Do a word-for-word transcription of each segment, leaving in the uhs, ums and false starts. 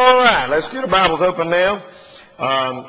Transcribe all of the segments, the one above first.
All right, let's get our Bibles open now. Um,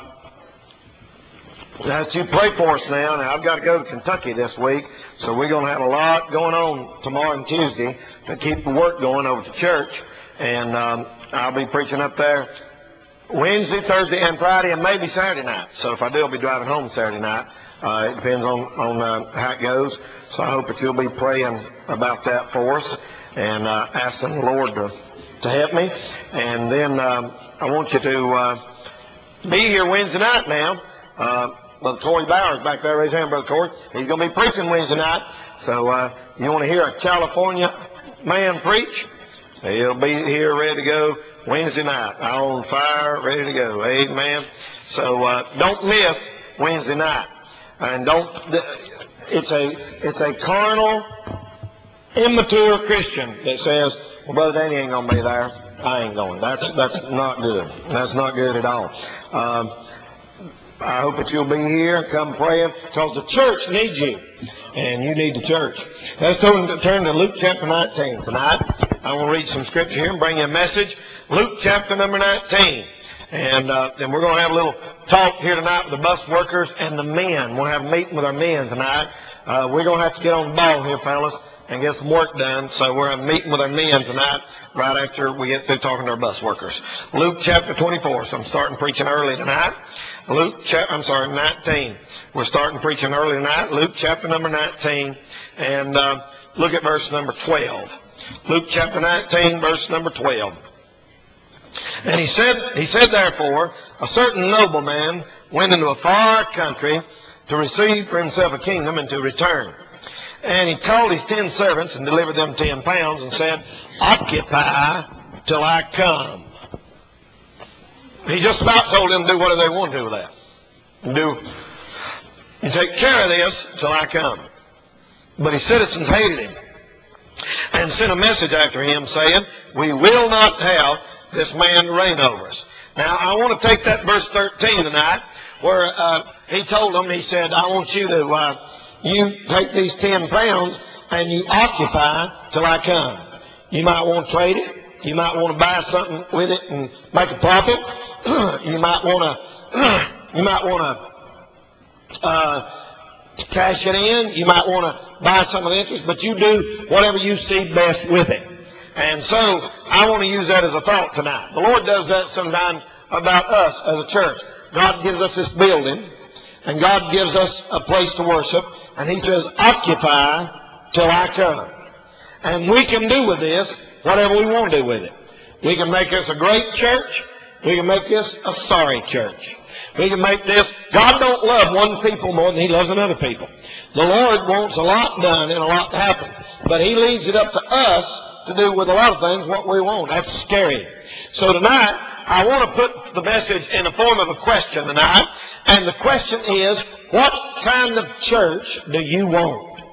as you pray for us now. Now, I've got to go to Kentucky this week, so we're going to have a lot going on tomorrow and Tuesday to keep the work going over to church. And um, I'll be preaching up there Wednesday, Thursday, and Friday, and maybe Saturday night. So if I do, I'll be driving home Saturday night. Uh, it depends on, on uh, how it goes. So I hope that you'll be praying about that for us and uh, asking the Lord to, to help me. And then um, I want you to uh, be here Wednesday night now. Uh, Brother Corey Bowers back there. Raise your hand, Brother Corey. He's going to be preaching Wednesday night. So uh, you want to hear a California man preach? He'll be here ready to go Wednesday night. On fire, ready to go. Amen. So uh, don't miss Wednesday night. And don't, it's a, it's a carnal, immature Christian that says, well, Brother Danny ain't going to be there. I ain't going. That's, that's not good. That's not good at all. Um, I hope that you'll be here, come praying, because the church needs you, and you need the church. Let's turn to, turn to Luke chapter nineteen tonight. I want to read some scripture here and bring you a message. Luke chapter number nineteen. And uh, then we're going to have a little talk here tonight with the bus workers and the men. We'll have a meeting with our men tonight. Uh, we're going to have to get on the ball here, fellas, and get some work done. So we're having a meeting with our men tonight right after we get through talking to our bus workers. Luke chapter twenty-four. So I'm starting preaching early tonight. Luke chapter, I'm sorry, nineteen. We're starting preaching early tonight. Luke chapter number nineteen. And uh, look at verse number twelve. Luke chapter nineteen, verse number twelve. And he said, he said, therefore, a certain nobleman went into a far country to receive for himself a kingdom and to return. And he called his ten servants and delivered them ten pounds and said, occupy till I come. He just about told them to do whatever they want to do with that. Do, you take care of this till I come. But his citizens hated him and sent a message after him saying, we will not have this man to reign over us. Now, I want to take that verse thirteen tonight where uh, he told them, he said, I want you to, uh, you take these ten pounds and you occupy till I come. You might want to trade it. You might want to buy something with it and make a profit. you might want to, you might want to uh, cash it in. You might want to buy some of the interest, but you do whatever you see best with it. And so I want to use that as a thought tonight. The Lord does that sometimes about us as a church. God gives us this building, and God gives us a place to worship, and He says, occupy till I come. And we can do with this whatever we want to do with it. We can make this a great church. We can make this a sorry church. We can make this, God don't love one people more than He loves another people. The Lord wants a lot done and a lot to happen. But He leaves it up to us to do with a lot of things what we want. That's scary. So tonight, I want to put the message in the form of a question tonight. And the question is, what kind of church do you want?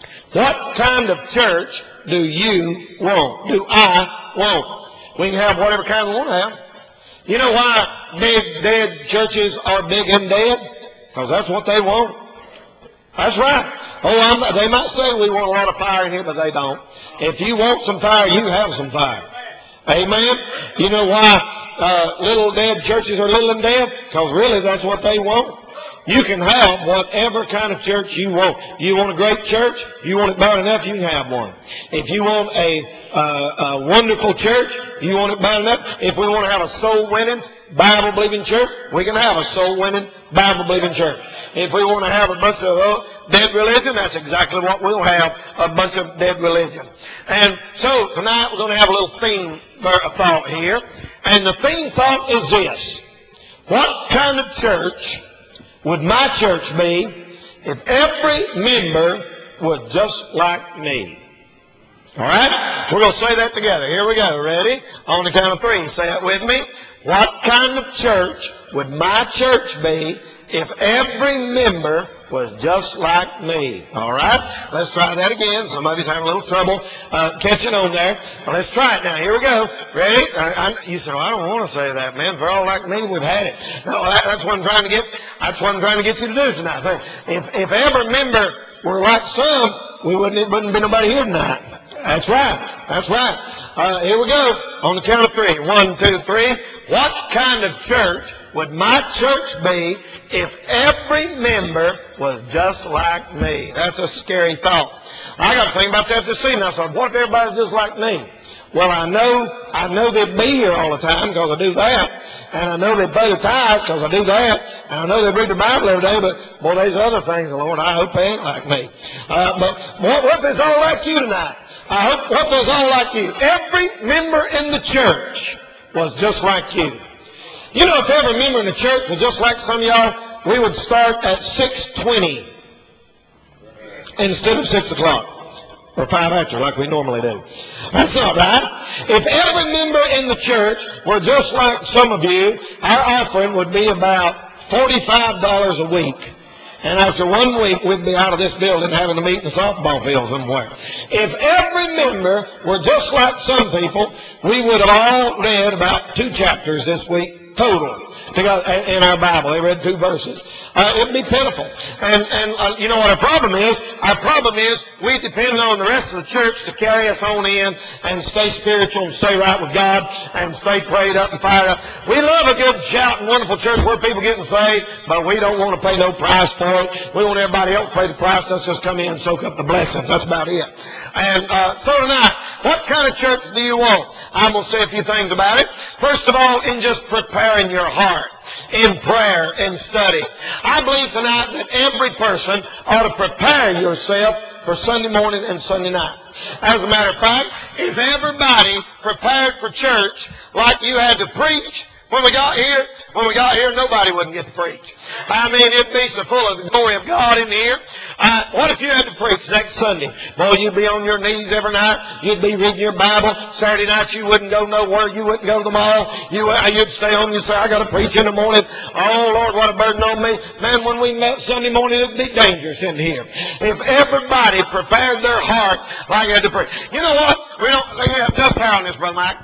What kind of church do you want? Do I want? We can have whatever kind we want to have. You know why big, dead churches are big and dead? Because that's what they want. That's right. Oh, I'm, they might say we want a lot of fire in here, but they don't. If you want some fire, you have some fire. Amen? You know why uh, little dead churches are little and dead? Because really that's what they want. You can have whatever kind of church you want. You want a great church? You want it bad enough, you can have one. If you want a, uh, a wonderful church, you want it bad enough. If we want to have a soul-winning, Bible-believing church, we can have a soul-winning, Bible-believing church. If we want to have a bunch of uh, dead religion, that's exactly what we'll have, a bunch of dead religion. And so tonight we're going to have a little theme thought here. And the theme thought is this. What kind of church would my church be if every member was just like me? All right? We're going to say that together. Here we go. Ready? On the count of three. Say it with me. What kind of church would my church be if every member was just like me? All right? Let's try that again. Somebody's having a little trouble uh, catching on there. Well, let's try it now. Here we go. Ready? I, I, you said, well, I don't want to say that, man. If they're all like me, we've had it. No, that, that's what I'm trying to get. That's what I'm trying to get you to do tonight. If, if every member were like some, we wouldn't, wouldn't be nobody here tonight. That's right. That's right. Uh, here we go. On the count of three. One, two, three. What kind of church would my church be if every member was just like me? That's a scary thought. I got to think about that this evening. I thought, what if everybody's just like me? Well, I know, I know they'd be here all the time because I do that. And I know they pay the tithes because I do that. And I know they read the Bible every day, but, boy, there's other things, Lord, I hope they ain't like me. Uh, but what, what if it's all like you tonight? I hope what was all like you. Every member in the church was just like you. You know, if every member in the church was just like some of y'all, we would start at six twenty instead of six o'clock. Or five after, like we normally do. That's not right. If every member in the church were just like some of you, our offering would be about forty-five dollars a week. And after one week, we'd be out of this building having to meet in the softball field somewhere. If every member were just like some people, we would have all read about two chapters this week total in our Bible. They read two verses. Uh, it'd be pitiful. And, and uh, you know what our problem is? Our problem is we depend on the rest of the church to carry us on in and stay spiritual and stay right with God and stay prayed up and fired up. We love a good shouting, wonderful church where people getting saved, but we don't want to pay no price for it. We want everybody else to pay the price. Let's just come in and soak up the blessings. That's about it. And uh, so tonight, what kind of church do you want? I'm going to say a few things about it. First of all, in just preparing your heart. In prayer and study. I believe tonight that every person ought to prepare yourself for Sunday morning and Sunday night. As a matter of fact, if everybody prepared for church like you had to preach when we got here, when we got here, nobody wouldn't get to preach. I mean, it'd be so full of the glory of God in here. Uh, what if you had to preach next Sunday? Well, you'd be on your knees every night. You'd be reading your Bible. Saturday night, you wouldn't go nowhere. You wouldn't go to the mall. You, uh, you'd stay home. You'd say, I got to preach in the morning. Oh, Lord, what a burden on me. Man, when we met Sunday morning, it'd be dangerous in here. If everybody prepared their heart like they had to preach. You know what? We don't, we have tough time on this, Brother Mike.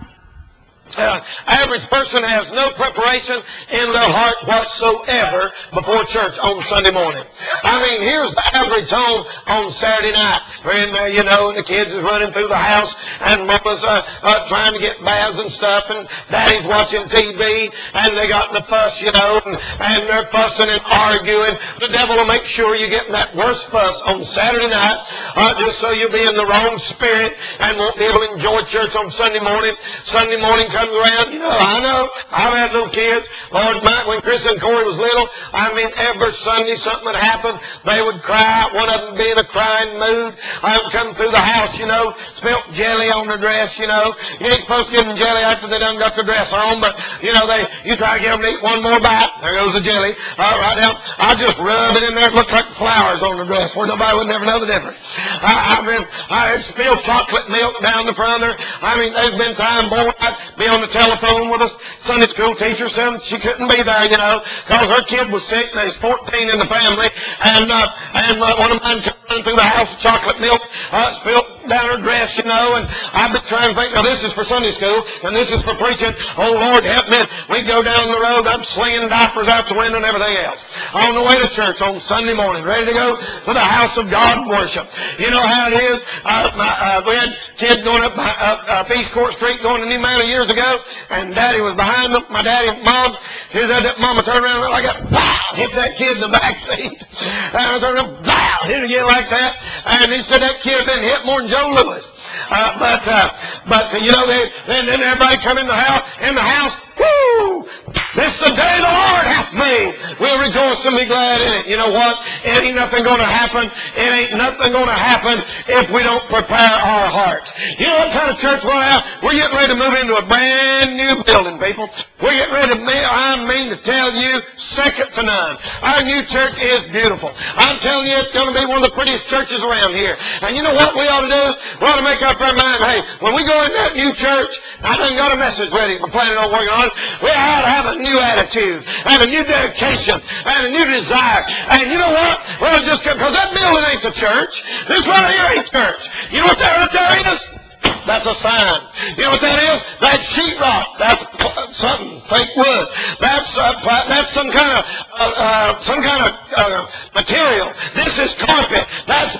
Uh, average person has no preparation in their heart whatsoever before church on Sunday morning. I mean, here's the average home on Saturday night. We're in there, you know, and the kids is running through the house, and mama's uh, uh, trying to get baths and stuff, and daddy's watching T V, and they got the fuss, you know, and, and they're fussing and arguing. The devil will make sure you get that worst fuss on Saturday night, uh, just so you'll be in the wrong spirit and won't be able to enjoy church on Sunday morning. Sunday morning comes around, you know, I know, I've had little kids. Lord, when Chris and Corey was little, I mean, every Sunday something would happen. They would cry, one of them be in a crying mood. I would come through the house, you know, spilt jelly on their dress, you know. You ain't supposed to give them jelly after they done got their dress on, but, you know, they, you try to get them to eat one more bite. There goes the jelly. All right, now, I just rub it in there. It looked like flowers on their dress where nobody would never know the difference. I, I mean, I had spilled chocolate milk down the front of her. I mean, there's been time, boy, I'd be on the telephone with a Sunday school teacher saying she couldn't be there, you know, because her kid was sick. There's fourteen in the family, and uh, and uh, one of mine came running through the house with chocolate milk, uh, spilled down her dress, you know, and I've been trying to think, now this is for Sunday school, and this is for preaching. Oh, Lord, help me. We'd go down the road, I'm slinging diapers out the window and everything else. On the way to church on Sunday morning, ready to go to the house of God and worship. You know how it is? Uh, my, uh, we had kids going up, up, up East Court Street going to New Manor years ago, and Daddy was behind them. My daddy and Mom, she said that Mama turned around like that, pow, hit that kid in the back seat. And I turned around, pow, hit it again like that. And he said that kid had been hit more than Joe Louis. Uh, but, uh, but, you know, they, then, then everybody come in the house, in the house, whoo! This is the day the Lord hath made. We'll rejoice and be glad in it. You know what? It ain't nothing going to happen. It ain't nothing going to happen if we don't prepare our hearts. You know what kind of church we're at? We're getting ready to move into a brand new building, people. We're getting ready to, I mean to tell you, second to none. Our new church is beautiful. I'm telling you, it's going to be one of the prettiest churches around here. And you know what we ought to do? We ought to make up our mind, hey, when we go in that new church, I done got a message ready. We're planning on working on it. We ought to have a new attitude, and a new dedication, and a new desire. And you know what? Well, just because that building ain't the church. This right here ain't church. You know what that right there is? That's a sign. You know what that is? That's sheetrock. That's something, fake wood. That's uh, that's some kind of uh, uh, some kind of uh, material. This is carpet. That's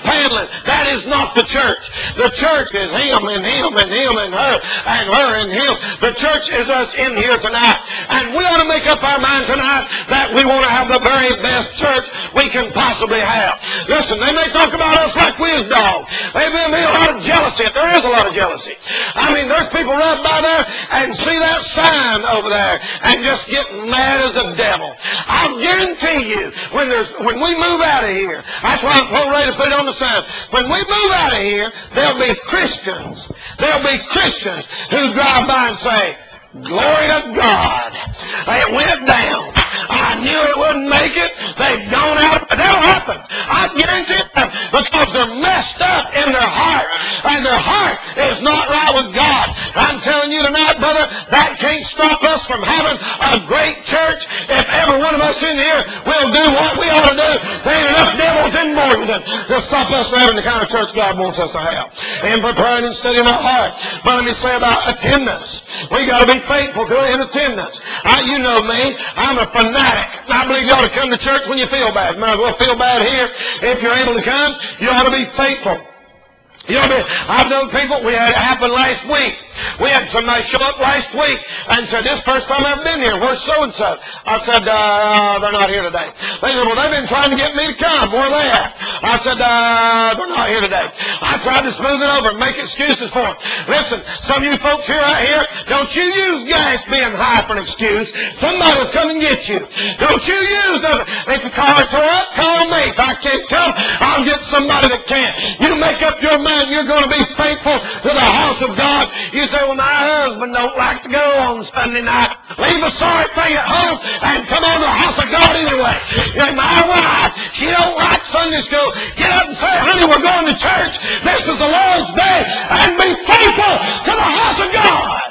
him and him and him and her and her and him. The church is us in here tonight. And we ought to make up our mind tonight that we want to have the very best church we can possibly have. Listen, they may talk about us like whiz dogs. There may be a lot of jealousy. There is a lot of jealousy. I mean, there's people right by there and see that sign over there and just get mad as the devil. I'll guarantee you, when there's when we move out of here, that's why I'm so ready to put it on the sign. When we move out of here, there'll be Christians. There'll be Christians who drive by and say, glory to God. It went down. I knew it wouldn't make it. They've gone out. That'll happen. I guarantee it. Because they're messed up in their heart. And their heart is not right with God. I'm telling you tonight, brother, that can't stop us from having a great church. If every one of us in here will do what we ought to do, there ain't enough devils in Morganton to stop us having the kind of church God wants us to have. And preparing and studying our heart. But let me say about attendance. We got to be faithful to it in attendance. I, you know me, I'm a fanatic. I believe you ought to come to church when you feel bad. You might as well feel bad here. If you're able to come, you ought to be faithful. You know, I've known people, we had it happen last week. We had somebody show up last week and said, this first time I've been here, where's so-and-so? I said, uh, they're not here today. They said, well, they've been trying to get me to come. Where are they at? I said, uh, they're not here today. I tried to smooth it over and make excuses for them. Listen, some of you folks here out here, don't you use gas being high for an excuse. Somebody will come and get you. Don't you use them. If the car's tore up, call me. If I can't come, I'll get somebody that can. You make up your mind you're going to be faithful to the house of God. You say, well, my husband don't like to go on Sunday night. Leave a sorry thing at home and come on to the house of God anyway. And my wife, she don't like Sunday school. Get up and say, honey, we're going to church. This is the Lord's day. And be faithful to the house of God.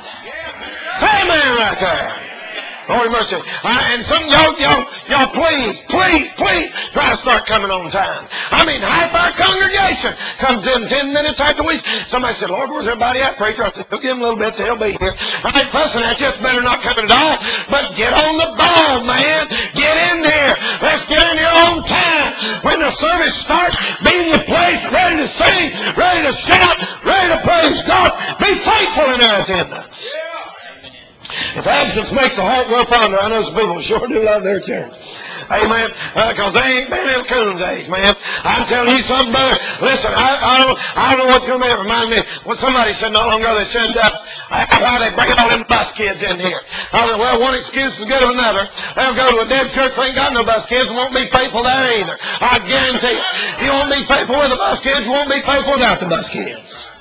Say amen right there. Lord mercy. Uh, and some y'all, y'all, y'all please, please, please try to start coming on time. I mean, half our congregation comes in ten minutes after we. Somebody said, Lord, where's everybody at, preacher? I said, give them a little bit, they'll be here. I ain't fussing at you, it's better not coming at all. But get on the ball, man. Get in there. Let's get in here on time. When the service starts, be in your place, ready to sing, ready to shout, ready to praise God. Be faithful in our attendance. If absence makes the heart grow fonder, I know some people sure do love their church. Amen. Because uh, they ain't been in Coon's age, man. I'm telling you something, brother. Listen, I, I don't I don't know what's going to be. It reminded me when somebody said not long ago, they said, uh, how they bring all them bus kids in here. I said, well, one excuse is good as another. They'll go to a dead church that ain't got no bus kids and won't be faithful there either. I guarantee you. You won't be faithful with the bus kids, you won't be faithful without the bus kids.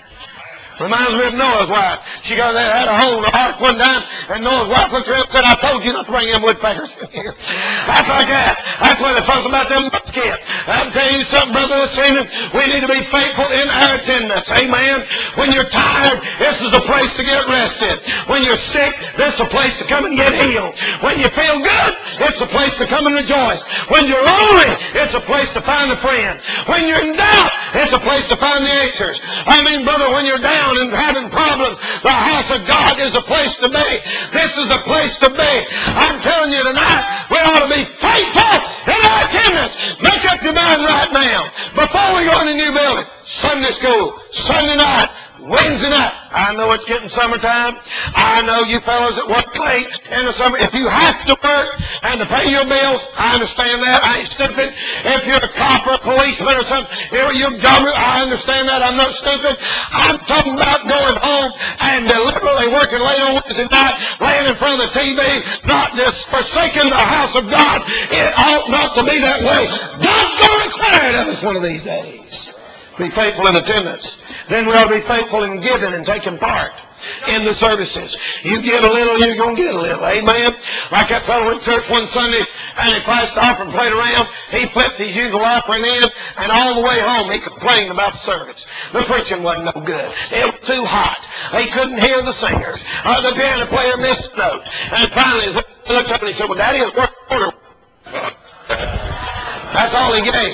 Reminds me of Noah's wife. She got there, had a hole in the ark one time, and Noah's wife looked around and said, I told you not to bring them woodpeckers in here. That's like that. That's what they're talking about them kids. I'm telling you something, brother, this evening, we need to be faithful in our attendance. Amen. When you're tired, this is a place to get rested. When you're sick, this is a place to come and get healed. When you feel good, it's a place to come and rejoice. When you're lonely, it's a place to find a friend. When you're in doubt, it's a place to find the answers. I mean, brother, when you're down and having problems, the house of God is a place to be. This is a place to be. I'm telling you tonight, we ought to be faithful in our attendance. Make up your mind right now. Before we go in the new building, Sunday school, Sunday night, Wednesday night. I know it's getting summertime. I know you fellows that work late in the summer. If you have to work and to pay your bills, I understand that. I ain't stupid. If you're a cop or a policeman or something, you're a government, I understand that. I'm not stupid. I'm talking about going home and deliberately working late on Wednesday night, laying in front of the T V, not just forsaking the house of God. It ought not to be that way. God's going to require it of us one of these days. Be faithful in attendance. Then we ought to be faithful in giving and taking part in the services. You give a little, you're going to get a little. Amen. Like that fellow went to church one Sunday and he passed the offering plate around. He flipped his usual offering in, and all the way home he complained about the service. The preaching wasn't no good. It was too hot. He couldn't hear the singers. Uh, the piano player missed a note. And finally he looked up and he said, well, Daddy, it's worth order. That's all he gave.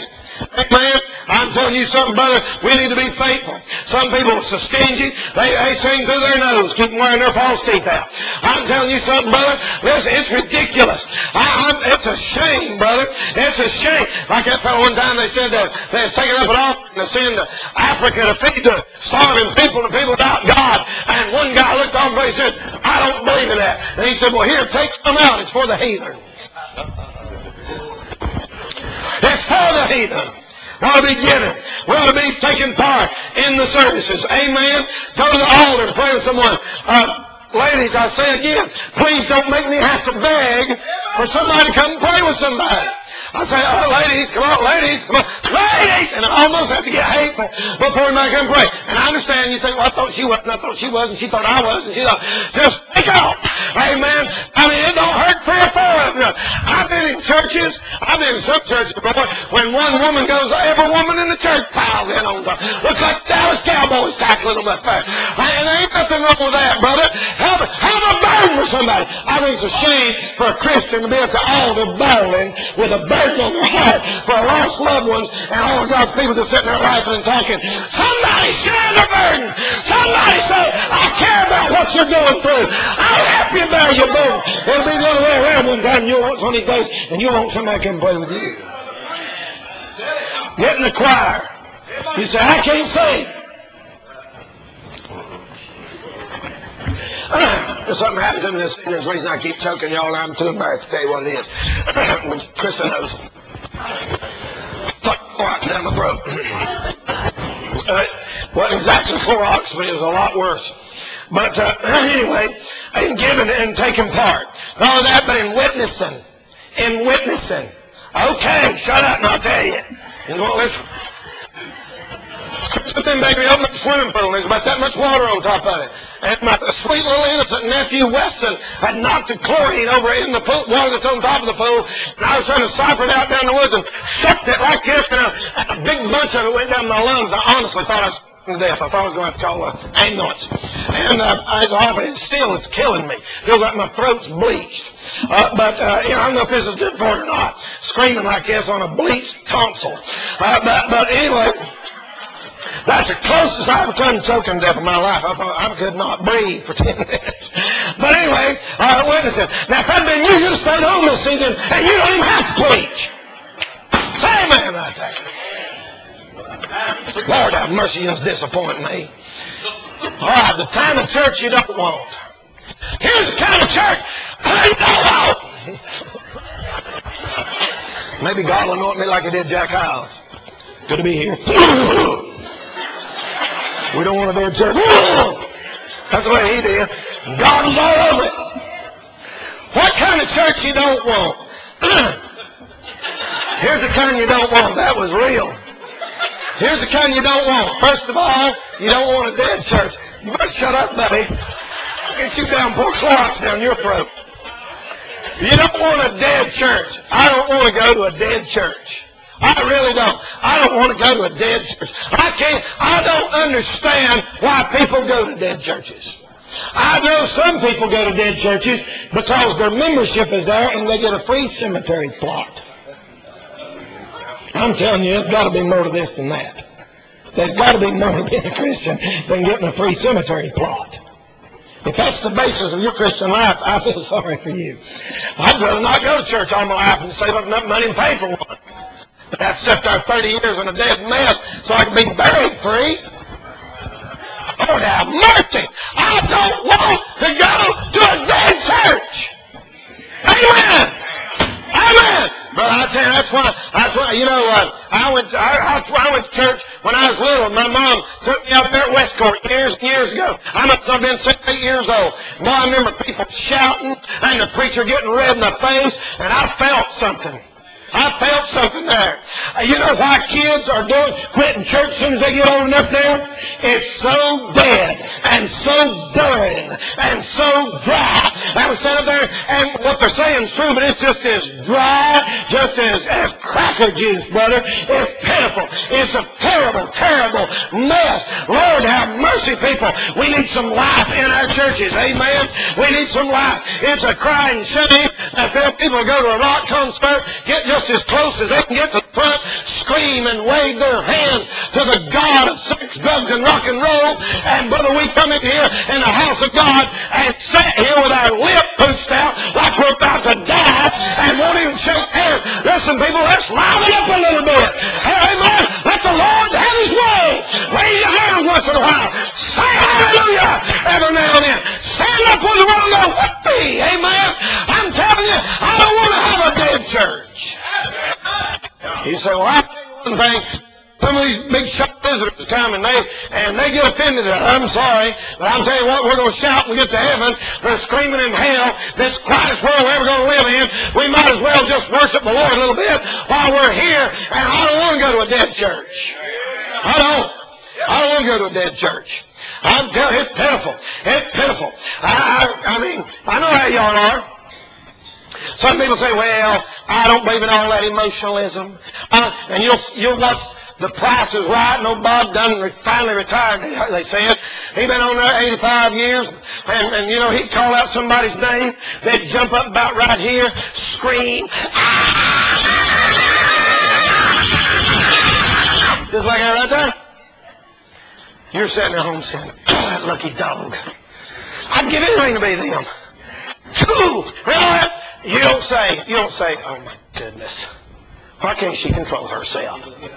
Amen. I'm telling you something, brother. We need to be faithful. Some people are so stingy. They, they sing through their nose, keep wearing their false teeth out. I'm telling you something, brother. Listen, it's ridiculous. I, I'm, it's a shame, brother. It's a shame. Like that fellow one time, they said that they had taken up an offering to send to Africa to feed the starving people, the people without God. And one guy looked off and he said, I don't believe in that. And he said, well, here, take some out. It's for the heathen. It's for the heathen. We ought to be giving. We ought to be taking part in the services. Amen. Go to the altar and pray with someone. Uh, ladies, I say again, please don't make me have to beg for somebody to come and pray with somebody. I say, oh, ladies, come on, ladies, come on, ladies! And I almost have to get hateful before we make them pray. And I understand you think, well, I thought she was, and I thought she was, and she thought I was, and she thought, just take off. Amen. I mean, it don't hurt three or four of them. I've been in churches, I've been in some churches before, when one woman goes, every woman in the church piles in on them. Looks like Dallas Cowboys tackling them up there. And there ain't nothing wrong with that, brother. Have, have a burden for somebody. I think it's a shame for a Christian to be at the altar bowling with a burden on their heart for lost loved ones, and all of God's people just sitting there laughing and talking. Somebody share the burden. Somebody say, I care about what you're going through. I'll help you bear your burden. It'll be the other way around one time. You'll want one of these days, and you'll want somebody to come play with you. Get in the choir. You say, I can't sing. There's something happened to me this There's reason I keep choking y'all, and I'm too embarrassed to tell you what it is. Krista knows. Right down the throat. uh, what exactly Clorox, but it was a lot worse. But uh, anyway, in giving and taking part. Not only that, but in witnessing. In witnessing. Okay, shut up and I'll tell you. You won't listen. Then baby opened up the swimming pool and there's about that much water on top of it. And my sweet little innocent nephew Weston had knocked the chlorine over in the pool, water that's on top of the pool, and I was trying to siphon it out down the woods and sucked it like this, and a, a big bunch of it went down my lungs. I honestly thought I was to death. I thought I was going to have to call an ambulance. And uh, I was off, and still it's killing me. Feels like my throat's bleached. Uh, but, uh, you know, I don't know if this is good for it or not. Screaming like this on a bleached tonsil. Uh, but, but anyway, that's the closest I've ever come to choking death in my life. I thought I could not breathe for ten minutes. But anyway, uh, witnesses. Now, if I'd been you, you'd have stayed home this season, and you don't even have to preach. Say amen right there. Lord have mercy, you disappoint me. All right, the kind of church you don't want. Here's the kind of church I don't want. Maybe God will anoint me like he did Jack Hyles. Good to be here. We don't want a dead church. That's the way he did. God was all over it. What kind of church you don't want? Here's the kind you don't want. That was real. Here's the kind you don't want. First of all, you don't want a dead church. You better shut up, buddy. I'll get you down, pour Clorox down your throat. You don't want a dead church. I don't want to go to a dead church. I really don't. I don't want to go to a dead church. I can't, I don't understand why people go to dead churches. I know some people go to dead churches because their membership is there and they get a free cemetery plot. I'm telling you, there's got to be more to this than that. There's got to be more to being a Christian than getting a free cemetery plot. If that's the basis of your Christian life, I feel sorry for you. I'd rather not go to church all my life and save up enough money and pay for one. But I've sat there thirty years in a dead mess so I can be buried free. Lord have mercy. I don't want to go to a dead church. Amen. Amen. But I tell you, that's why, that's why, you know, uh, I went to, I, I went to church when I was little. My mom took me out there at Westcourt years and years ago. I must have been six, eight years old. Boy, I remember people shouting and the preacher getting red in the face, and I felt something. I felt something there. You know why kids are doing quitting church as soon as they get old enough there? It's so dead and so boring and so dry. I was sitting there, and what they're saying is true, but it's just as dry, just as, as cracker juice, brother. It's pitiful. It's a terrible, terrible mess. Lord have mercy, people. We need some life in our churches. Amen. We need some life. It's a crying shame that there are people who go to a rock concert, get just as close as they can get to the front, scream and wave their hands to the God of sex, drugs, and rock and roll. And brother, we come in here in the house of God and sit here with our lip pushed out like we're about to die and won't even shake hands. Listen, people, let's liven up a little bit. Amen. Let the Lord have His way. Raise your hands once in a while. Say hallelujah every now and then. Stand up when the world knows what be. Amen. I'm telling you, I don't want to have a dead church. You say, well, I'll tell you one thing. Some of these big shot visitors come and they and they get offended at it. I'm sorry, but I'm telling you what, we're going to shout when we get to heaven. They're screaming in hell, this quietest world we're ever going to live in. We might as well just worship the Lord a little bit while we're here. And I don't want to go to a dead church. I don't. I don't want to go to a dead church. I'm telling you, it's pitiful. It's pitiful. I, I, I mean, I know how y'all are. Some people say, well, I don't believe in all that emotionalism. Uh, and you'll, you'll watch The Price is Right. No, Bob Dunn finally retired, they said. He'd been on there eighty-five years. And, and you know, he'd call out somebody's name. They'd jump up about right here, scream. Just like that right there. You're sitting at home saying, oh, that lucky dog. I'd give anything to be them. Ooh, you know what? You don't say, you don't say, oh my goodness. Why can't she control herself?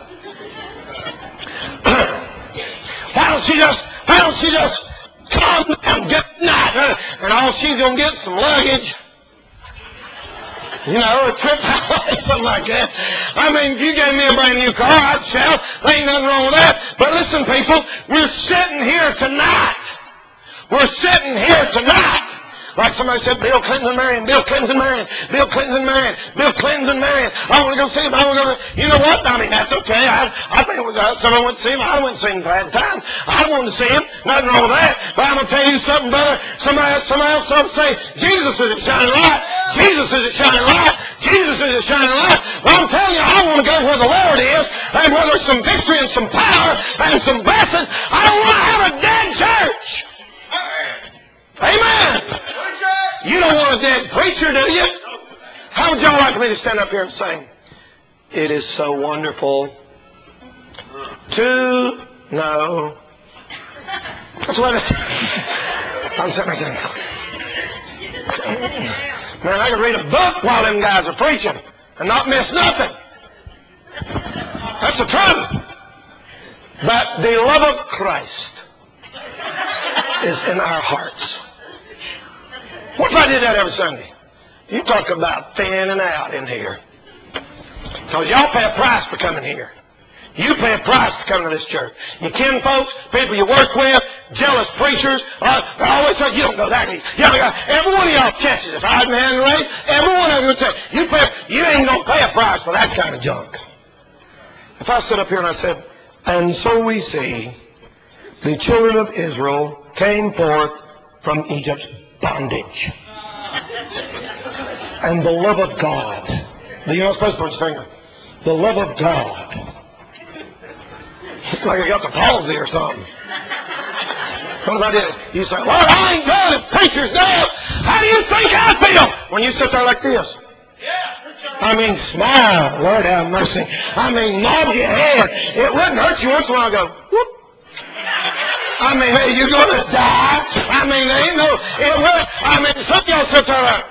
Why don't she just, why don't she just calm down, get night, and all she's going to get is some luggage. You know, a trip highway, something like that. I mean, if you gave me a brand new car, I'd shout. There ain't nothing wrong with that. But listen, people, we're sitting here tonight. We're sitting here tonight. Like somebody said, Bill Clinton and Marion, Bill Clinton and Marion, Bill Clinton and Marion, Bill Clinton and Marion. I want to go see him. I want to go. You know what? I mean, that's okay. I, I think it was, uh, someone went to see him. I went to see him at the time. I wanted to see him. Nothing wrong with that. But I'm going to tell you something, brother. Somebody, somebody else will say, Jesus is a shining light. Jesus is a shining light. Jesus is a shining light. Well, I'm telling you, I want to go where the Lord is, and where there's some victory and some power and some blessing. I don't want to have a dead church. Amen. You don't want a dead preacher, do you? How would y'all like me to stand up here and sing? It is so wonderful to know. That's what it, I'm sitting there. Man, I could read a book while them guys are preaching and not miss nothing. That's the truth. But the love of Christ is in our hearts. What if I did that every Sunday? You talk about thinning out in here. Because y'all pay a price for coming here. You pay a price to come to this church. Your kin folks, people you work with, jealous preachers, uh, they always say, you don't go that easy. You don't go. Every one of y'all catches it. If I hadn't had race, every one of you would say, you, pay, you ain't going to pay a price for that kind of junk. If I stood up here and I said, and so we see the children of Israel came forth from Egypt's bondage. And the love of God. You're not supposed to put your finger. The love of God. It's like I got the palsy or something. What if I did? You say, Lord, I ain't good at preacher's death. How do you think I feel? When you sit there like this. I mean, smile. Lord have mercy. I mean, nod your head. It wouldn't hurt you once in a while. Go, whoop. I mean, hey, you're going to die. I mean, there ain't no, it would. I mean, some of y'all sit there like,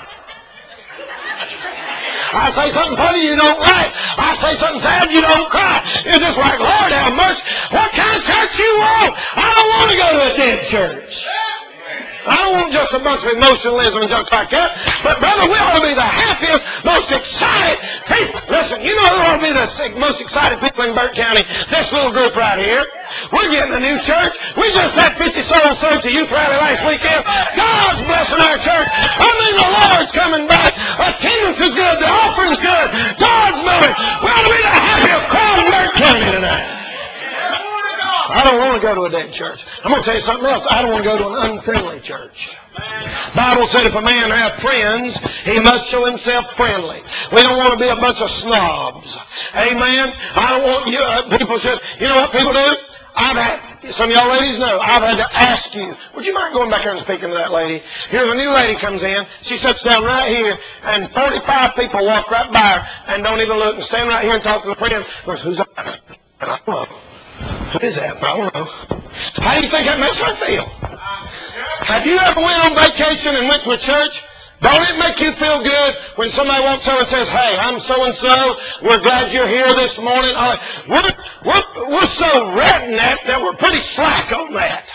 I say something funny, you don't like. I say something sad, you don't cry. You're just like, Lord have mercy. What kind of church you want? I don't want to go to a dead church. I don't want just a bunch of emotionalism and junk like that. But, brother, we ought to be the happiest, most excited people. Listen, you know who ought to be the most excited people in Burke County? This little group right here. We're getting a new church. We just had fifty souls served to youth rally last weekend. God's blessing our church. I mean, the Lord's coming back. Attendance is good. The offering's good. God's moving. We ought to be the happiest crowd in Burke County tonight. I don't want to go to a dead church. I'm going to tell you something else. I don't want to go to an unfriendly church. The Bible said if a man have friends, he must show himself friendly. We don't want to be a bunch of snobs. Amen. I don't want you. Uh, people said, you know what people do? I've had some of y'all ladies know, I've had to ask you, would you mind going back there and speaking to that lady? Here's a new lady comes in. She sits down right here, and forty-five people walk right by her and don't even look and stand right here and talk to the friend. Goes, who's that? I don't know. Who is that? I don't know. How do you think that makes her feel? Have you ever went on vacation and went to a church? Don't it make you feel good when somebody walks over and says, hey, I'm so-and-so, we're glad you're here this morning. Uh, we're, we're, we're so redneck that we're pretty slack on that.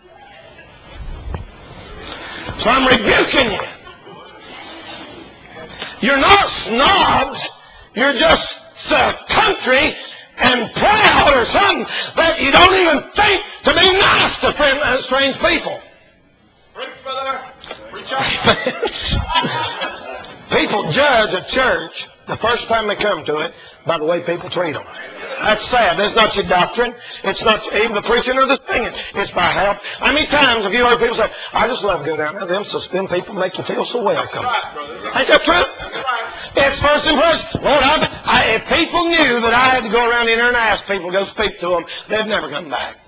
So I'm rebuking you. You're not snobs. You're just so country and proud or something that you don't even think to be nice to friend, uh, strange people. People judge a church the first time they come to it by the way people treat them. That's sad. That's not your doctrine. It's not even the preaching or the singing. It's by how. How many times have you heard people say, I just love to go down there. Them, so them people make you feel so welcome. Ain't that true? It's first impression. Lord, I, I, if people knew that I had to go around in there and ask people to go speak to them, they'd never come back.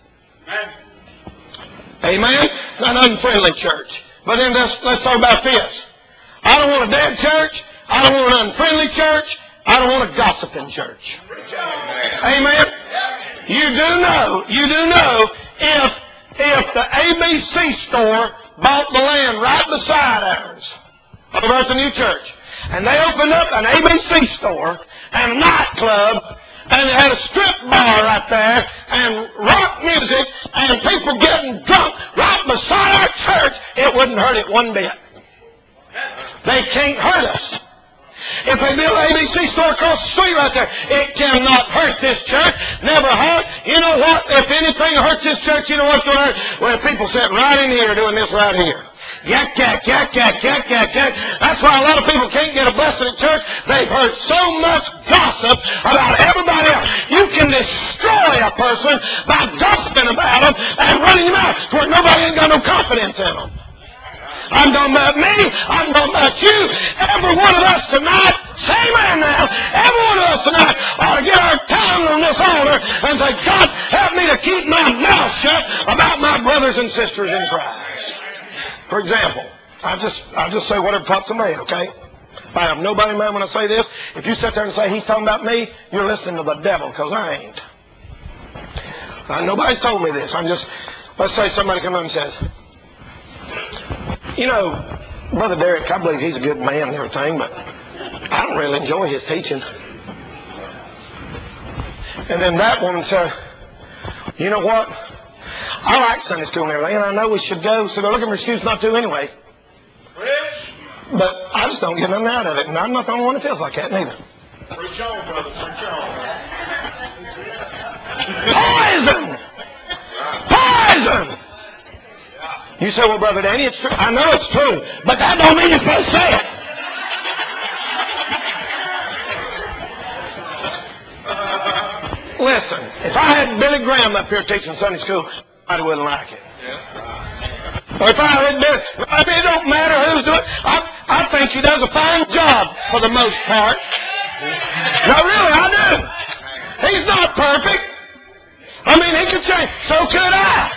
Amen? Not an unfriendly church. But then let's, let's talk about this. I don't want a dead church. I don't want an unfriendly church. I don't want a gossiping church. Amen? You do know, you do know, if, if the A B C store bought the land right beside ours, over at the new church, and they opened up an A B C store and a nightclub, and it had a strip bar right there, and rock music, and people getting drunk right beside our church, it wouldn't hurt it one bit. They can't hurt us. If they build an A B C store across the street right there, it cannot hurt this church. Never hurt. You know what? If anything hurts this church, you know what's going to hurt? When people sitting right in here doing this right here. Yak, yak, yak, yak, yak, yak, yak. That's why a lot of people can't get a blessing at church. They've heard so much gossip about everybody else. You can destroy a person by gossiping about them and running them out to where nobody ain't got no confidence in them. I'm talking about me. I'm talking about you. Every one of us tonight, say amen now, every one of us tonight ought to get our tongue on this altar and say, God, help me to keep my mouth shut about my brothers and sisters in Christ. For example, I just I just say whatever pops in my head, okay? I have nobody in mind when I say this. If you sit there and say he's talking about me, you're listening to the devil, because I ain't. Uh, nobody's told me this. I'm just, let's say somebody comes up and says, you know, Brother Derek, I believe he's a good man and everything, but I don't really enjoy his teaching. And then that woman said, you know what? I like Sunday school and everything, and I know we should go, so they're looking for an excuse not to anyway. But I just don't get nothing out of it, and I'm not the only one that feels like that, neither. Preach on, brother, preach on. Poison! Poison! You say, well, Brother Danny, it's true. I know it's true, but that don't mean you're supposed to say it. Listen, if I had Billy Graham up here teaching Sunday school, I wouldn't like it. Or if I had Billy, I mean, it don't matter who's doing it. I, I think he does a fine job for the most part. No, really, I do. He's not perfect. I mean, he could change. So could I.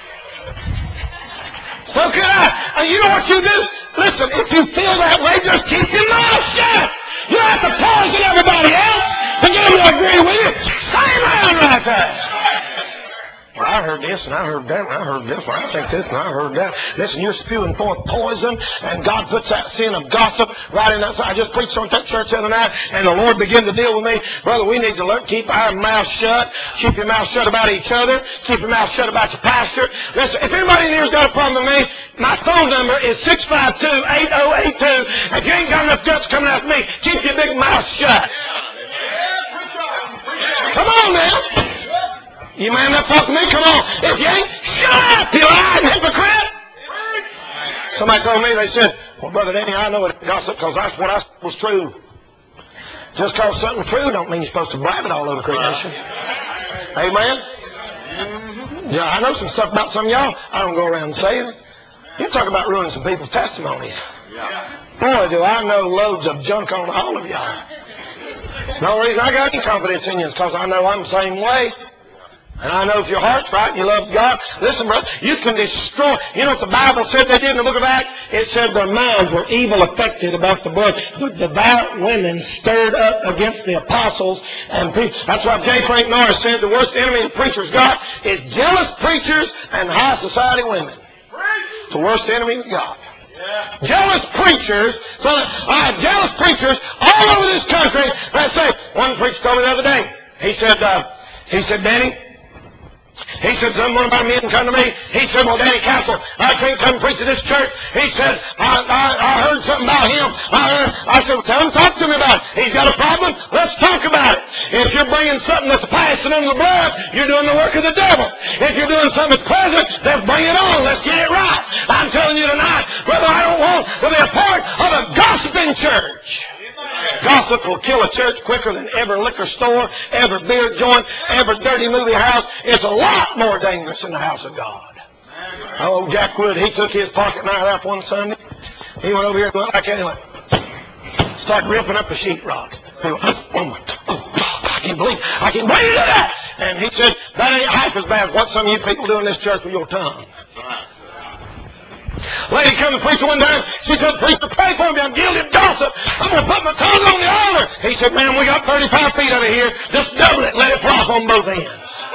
So could I. And you know what you do? Listen, if you feel that way, just keep your mouth shut. You don't have to poison everybody else to get them to agree with you. Say amen right there. Well, I heard this, and I heard that, and I heard this, and I think this, and I heard that. Listen, you're spewing forth poison, and God puts that sin of gossip right in that. I just preached on that church the other night, and the Lord began to deal with me. Brother, we need to learn, keep our mouth shut. Keep your mouth shut about each other. Keep your mouth shut about your pastor. Listen, if anybody in here's got a problem with me, my phone number is six five two, eight oh eight two. If you ain't got enough guts coming after me, keep your big mouth shut. Come on now. You man not talk to me? Come on. If you ain't, shut up, you lying hypocrite. Somebody told me, they said, well, Brother Danny, I know it gossip because that's what I said was true. Just because something's true don't mean you're supposed to blab it all over creation. Amen? Yeah, I know some stuff about some of y'all. I don't go around saying it. You talk about ruining some people's testimonies. Boy, do I know loads of junk on all of y'all. The only reason I got any confidence in you is because I know I'm the same way. And I know if your heart's right and you love God, listen, brother, you can destroy. You know what the Bible said they did in the book of Acts? It said their minds were evil affected about the blood. But devout women stirred up against the apostles and people. That's why J. Frank Norris said the worst enemy the preachers got is jealous preachers and high society women. It's the worst enemy we got. Yeah. Jealous preachers, so I have jealous preachers all over this country that say, one preacher told me the other day, he said, uh, he said, Danny, he said, some one of my men come to me. He said, well, Danny Castle, I can't come preach to this church. He said, I, I, I heard something about him. I heard. I said, well, tell him, talk to me about it. He's got a problem. Let's talk about it. If you're bringing something that's passing under the blood, you're doing the work of the devil. If you're doing something that's pleasant, then bring it on. Let's get it right. I'm telling you tonight, brother, I don't want to be a part of a gossiping church. Gossip will kill a church quicker than every liquor store, every beer joint, every dirty movie house. It's a lot more dangerous in the house of God. Oh, Jack Wood, he took his pocket knife out one Sunday. He went over here and went like that and went, started ripping up the sheetrock. He went, oh, oh, my, oh, God, I can't believe, I can't believe you did that. And he said, that ain't half as bad as what some of you people do in this church with your tongue. Lady come to preacher one time. She said, preacher, pray for me. I'm guilty of gossip. I'm going to put my tongue on the altar. He said, man, we got thirty-five feet over here. Just double it. Let it flop on both ends.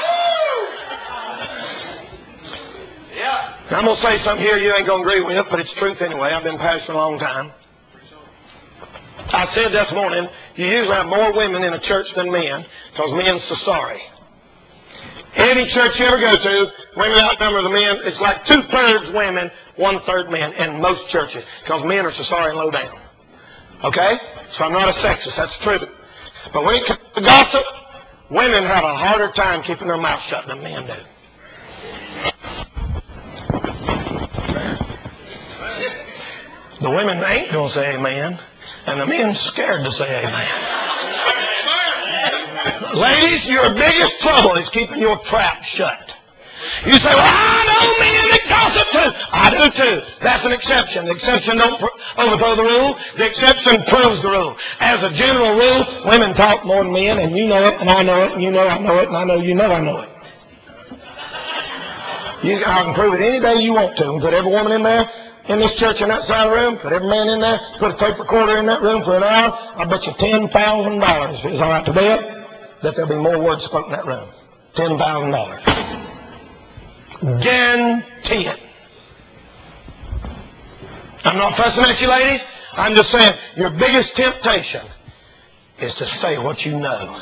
Yeah. Now, I'm going to say something here you ain't going to agree with, but it's truth anyway. I've been pastoring a long time. I said this morning, you usually have more women in a church than men because men's so sorry. Any church you ever go to, women outnumber the men. It's like two-thirds women, one-third men in most churches because men are so sorry and low down. Okay? So I'm not a sexist. That's true. But when it comes to gossip, women have a harder time keeping their mouth shut than men do. The women ain't going to say amen, and the men's scared to say amen. Ladies, your biggest trouble is keeping your trap shut. You say, well, I know men that gossip too. I do too. That's an exception. The exception don't overthrow the rule. The exception proves the rule. As a general rule, women talk more than men, and you know it, and I know it, and you know I know it, and I know you know I know it. You, I can prove it any day you want to. And put every woman in there, in this church in that side of the room, put every man in there, put a tape recorder in that room for an hour, I'll bet you ten thousand dollars, if it's all right to bet, that there'll be more words spoken in that room. ten thousand dollars. Guarantee it. I'm not fussing at you, ladies. I'm just saying your biggest temptation is to say what you know.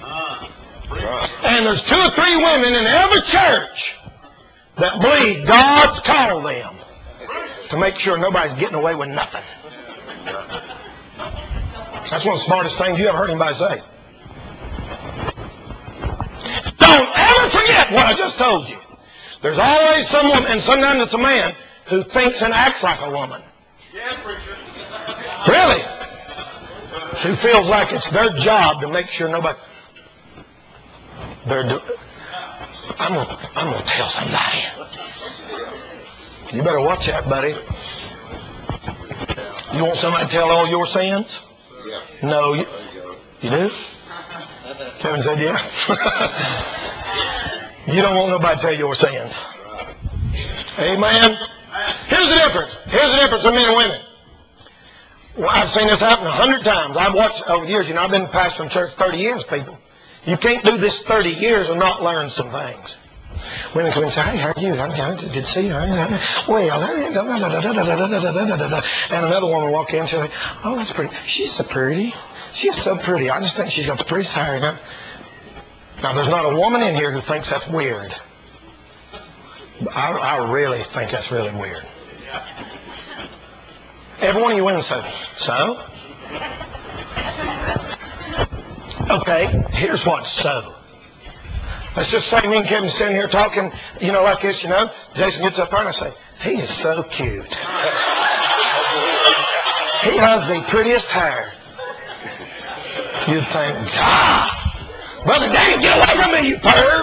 And there's two or three women in every church that believe God's called them to make sure nobody's getting away with nothing. That's one of the smartest things you ever heard anybody say. Don't ever forget what I just told you. There's always someone, and sometimes it's a man, who thinks and acts like a woman. Yeah, preacher. Really? Who feels like it's their job to make sure nobody... They're do, I'm going to I'm gonna tell somebody. You better watch that, buddy. You want somebody to tell all your sins? No. You, you do? Kevin said, yeah. You don't want nobody to tell your sins. Amen. Here's the difference. Here's the difference in men and women. Well, I've seen this happen a hundred times. I've watched over the years. You know, I've been pastoring church thirty years, people. You can't do this thirty years and not learn some things. Women come and say, hey, how are you? I'm good to see you. Well, and another woman will walk in and she'll say, oh, that's pretty. She's so pretty. She's so pretty. I just think she's got the prettiest hair. Now, there's not a woman in here who thinks that's weird. I, I really think that's really weird. Every one of you women say, so? Okay, here's what's so. Let's just say me and Kevin sitting here talking, you know, like this, you know. Jason gets up there and I say, he is so cute. He has the prettiest hair. You'd think, ah, Brother Danny, get away from me, you perv.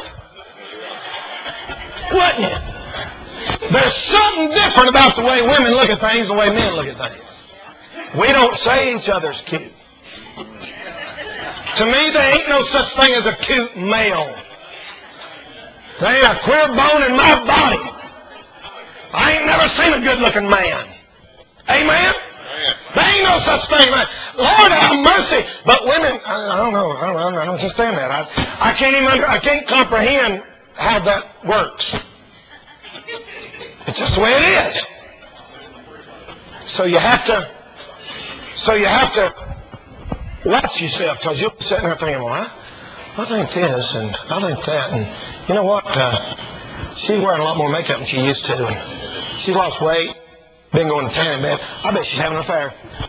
Wouldn't it? There's something different about the way women look at things and the way men look at things. We don't say each other's cute. To me, there ain't no such thing as a cute male. There ain't a queer bone in my body. I ain't never seen a good-looking man. Amen? There ain't no such thing, man. Lord have mercy. But women, I, I don't know. I don't, I don't understand that. I, I can't even under, I can't comprehend how that works. It's just the way it is. So you have to, so you have to watch yourself, because you'll be sitting there thinking, well, I, I think this and I think that. And you know what? Uh, she's wearing a lot more makeup than she used to. And she's lost weight. Been going to tanning bed. I bet she's having an affair.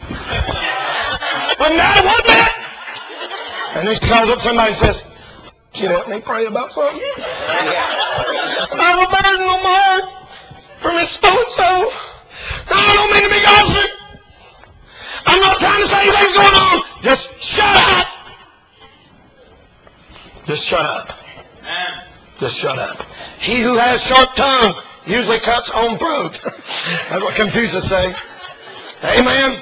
But now what that? And then she calls up somebody and says, "Can you help me pray about something? I have a burden on my heart for Miss So-and-so. I don't mean to be gossiping. I'm not trying to say anything's going on. Just shut up. Just shut up. Just shut up. He who has sharp tongue usually cuts own throat." That's what Confucius say. Amen.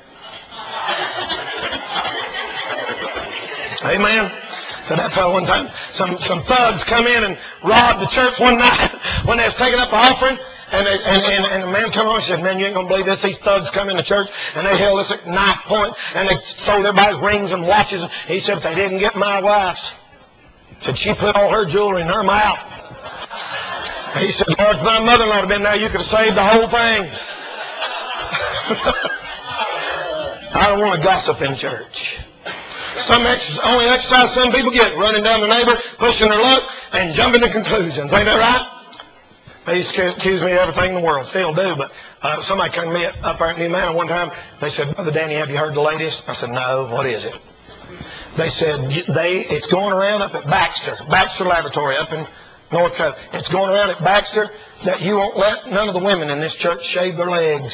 Amen. So that fellow one time, some, some thugs come in and robbed the church one night when they was taking up the offering. And, they, and, and, and the man come on and said, "Man, you ain't going to believe this. These thugs come in the church and they held this at knife point and they sold everybody's rings and watches." And he said, "If they didn't get my wife's," said, "she put all her jewelry in her mouth." And he said, "Lord, if my mother-in-law had been there, you could have saved the whole thing." I don't want to gossip in church. Some ex- only exercise some people get, running down the neighbor, pushing their luck, and jumping to conclusions. Ain't that right? They used to accuse me of everything in the world. Still do, but uh, somebody came to me up there at New Manor one time. They said, "Brother Danny, have you heard the latest?" I said, "No, what is it?" They said, they it's going around up at Baxter, Baxter Laboratory up in North Coast. It's going around at Baxter that you won't let none of the women in this church shave their legs.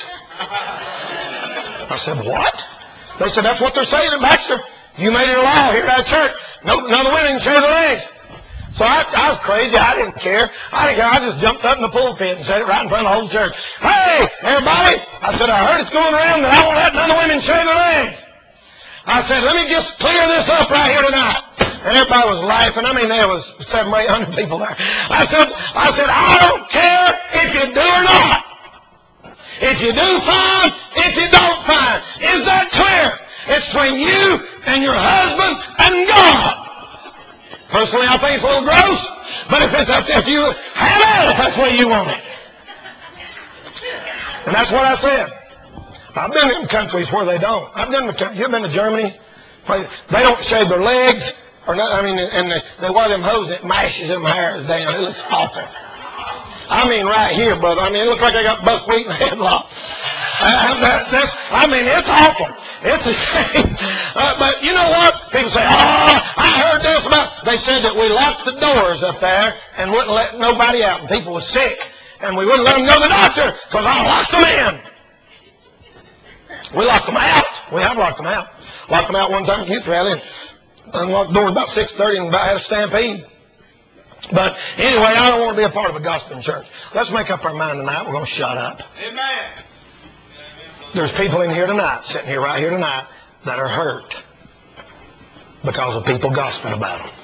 I said, "What?" They said, "That's what they're saying in Baxter. You made it a law here at church. No, none of the women can shave their legs." So I, I was crazy. I didn't care. I didn't care. I just jumped up in the pulpit and said it right in front of the whole church. "Hey, everybody," I said, "I heard it's going around that I won't let none of the women shave their legs." I said, "Let me just clear this up right here tonight." And everybody was laughing. I mean, there was seven or eight hundred people there. I said, I said, "I don't care if you do or not. If you do, fine. If you don't, fine. Is that clear? It's between you and your husband and God." Personally, I think it's a little gross, but if it's up, if you have it, if that's the way you want it. And that's what I said. I've been in countries where they don't. I've been to, you've been to Germany, where they don't shave their legs, or not, I mean, and they, they wear them hose that mashes them hairs down. It looks awful. I mean, right here, brother. I mean, it looks like they got buckwheat in the headlock. Uh, that, that's, I mean, it's awful. It's a shame. Uh, but you know what? People say, "Oh, I heard this about..." They said that we locked the doors up there and wouldn't let nobody out. And people were sick. And we wouldn't let them go to the doctor because I locked them in. We locked them out. We have locked them out. Locked them out one time at youth rally and unlocked the door about six thirty and about had a stampede. But anyway, I don't want to be a part of a gospel church. Let's make up our mind tonight. We're going to shut up. Amen. There's people in here tonight, sitting here right here tonight, that are hurt because of people gossiping about them.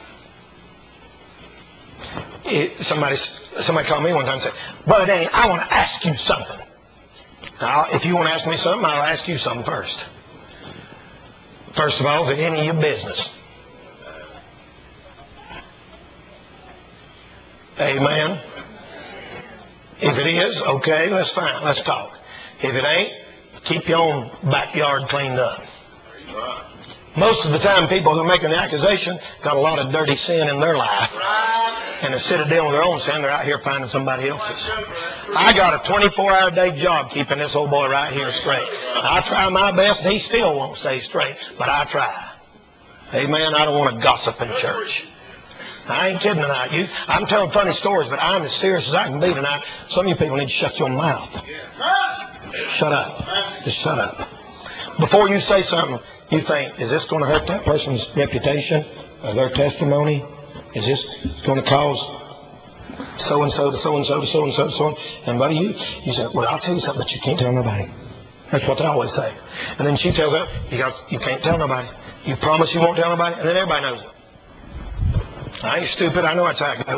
It, somebody, somebody called me one time and said, "Brother Danny, I want to ask you something." Now, if you want to ask me something, I'll ask you something first. First of all, is it any of your business? Amen. If it is, okay, that's fine. Let's talk. If it ain't, keep your own backyard cleaned up. Most of the time, people who are making the accusation got a lot of dirty sin in their life. And instead of dealing with their own sin, they're out here finding somebody else's. I got a twenty-four hour day job keeping this old boy right here straight. I try my best, and he still won't stay straight, but I try. Amen. I don't want to gossip in church. I ain't kidding tonight. You, I'm telling funny stories, but I'm as serious as I can be tonight. Some of you people need to shut your mouth. Shut up. Just shut up. Before you say something, you think, is this going to hurt that person's reputation or their testimony? Is this going to cause so-and-so to so-and-so to so-and-so to so-and-so? And buddy, you, you say, "Well, I'll tell you something, but you can't tell nobody." That's what they always say. And then she tells her, you, got, you can't tell nobody. You promise you won't tell nobody? And then everybody knows it. I ain't stupid. I know that's how it goes.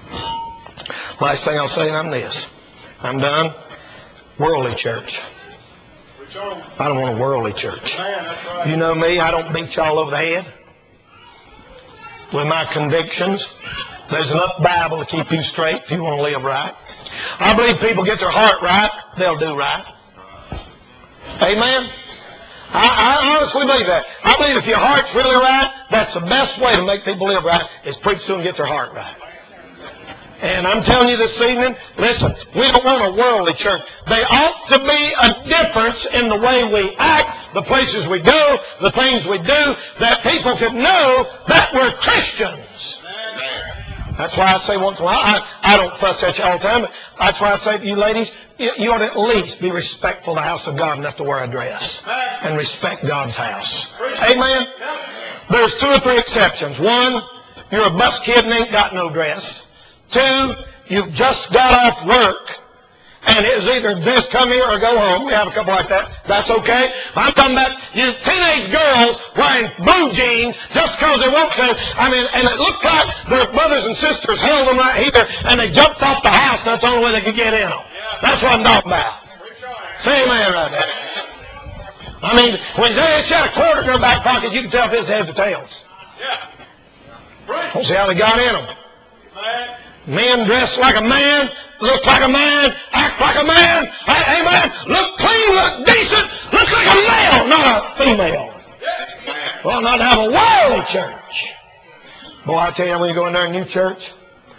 Last thing I'll say, and I'm this. I'm done. Worldly church. I don't want a worldly church. You know me, I don't beat you all over the head with my convictions. There's enough Bible to keep you straight if you want to live right. I believe people get their heart right, they'll do right. Amen? I, I honestly believe that. I believe if your heart's really right, that's the best way to make people live right, is preach to them and get their heart right. And I'm telling you this evening, listen, we don't want a worldly church. There ought to be a difference in the way we act, the places we go, the things we do, that people could know that we're Christians. That's why I say once in a while, I, I don't fuss at you all the time, but that's why I say to you ladies, you, you ought to at least be respectful of the house of God enough to wear a dress and respect God's house. Amen? There's two or three exceptions. One, you're a bus kid and ain't got no dress. Two, you've just got off work, and it's either this come here or go home. We have a couple like that. That's okay. I'm talking about you teenage girls wearing blue jeans just because they want to. I mean, and it looked like their brothers and sisters held them right here, and they jumped off the house. That's the only way they could get in them. That's what I'm talking about. Say amen right there. I mean, when they had a quarter in their back pocket, you can tell if it's heads or tails. Don't see how they got in them. Men dress like a man, look like a man, act like a man, amen, look clean, look decent, look like a male, not a female. Well, not to have a worldly church. Boy, I tell you, when you go in there in a new church,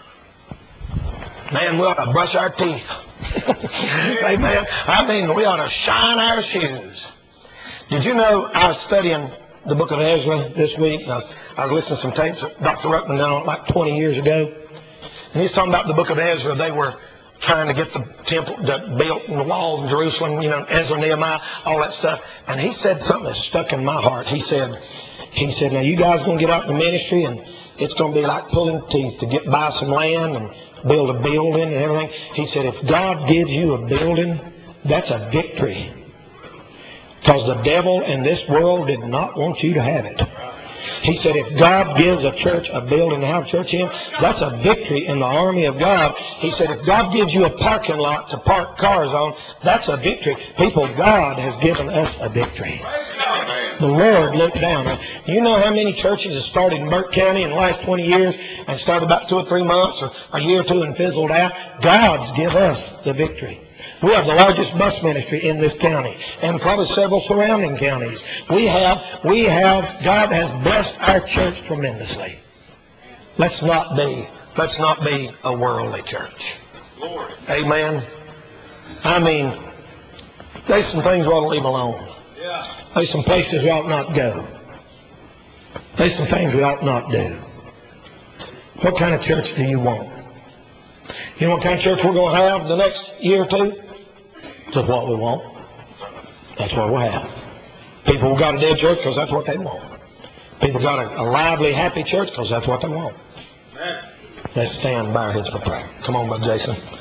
man, we ought to brush our teeth. Amen. I mean, we ought to shine our shoes. Did you know I was studying the book of Ezra this week? I was, I was listening to some tapes that Doctor Ruckman done on it like twenty years ago. And he's talking about the book of Ezra. They were trying to get the temple built and the walls in Jerusalem, you know, Ezra, Nehemiah, all that stuff. And he said something that stuck in my heart. He said, he said, now you guys going to get out in the ministry and it's going to be like pulling teeth to get buy some land and build a building and everything. He said, if God gives you a building, that's a victory. Because the devil in this world did not want you to have it. He said, if God gives a church a building to have church in, that's a victory in the army of God. He said, if God gives you a parking lot to park cars on, that's a victory. People, God has given us a victory. The Lord looked down. You know how many churches have started in Burke County in the last twenty years and started about two or three months or a year or two and fizzled out? God's give us the victory. We have the largest bus ministry in this county and probably several surrounding counties. We have, we have, God has blessed our church tremendously. Let's not be, let's not be a worldly church. Lord. Amen. I mean, there's some things we ought to leave alone. Yeah. There's some places we ought not go. There's some things we ought not do. What kind of church do you want? You know what kind of church we're going to have the next year or two? That's what we want. That's what we'll have. People who got a dead church because that's what they want. People got a, a lively, happy church because that's what they want. Amen. Let's stand by our heads for prayer. Come on, Brother Jason.